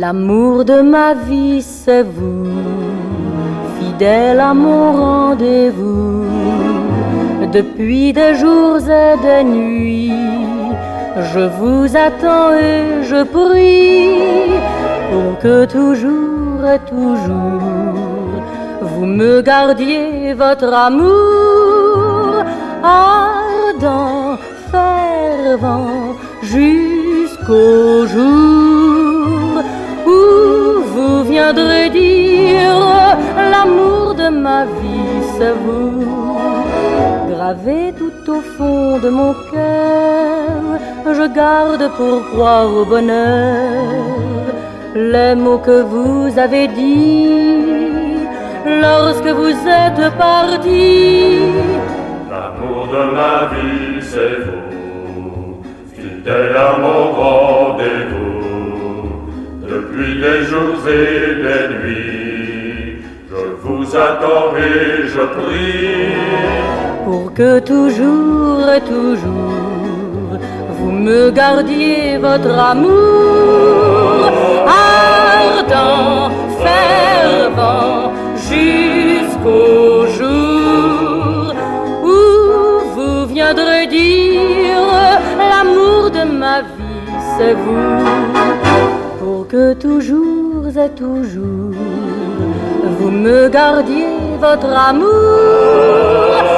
L'amour de ma vie, c'est vous, fidèle à mon rendez-vous. Depuis des jours et des nuits, je vous attends et je prie pour que toujours et toujours vous me gardiez votre amour ardent, fervent, jusqu'au jour où vous viendrez dire l'amour de ma vie, c'est vous. Gravé tout au fond de mon cœur, je garde pour croire au bonheur les mots que vous avez dits lorsque vous êtes parti. L'amour de ma vie, c'est vous, fidèle à mon rendez-vous. Depuis des jours et des nuits, je vous attends et je prie pour que toujours et toujours vous me gardiez votre amour ardent, fervent, jusqu'au jour où vous viendrez dire l'amour de ma vie, c'est vous. Pour que toujours et toujours vous me gardiez votre amour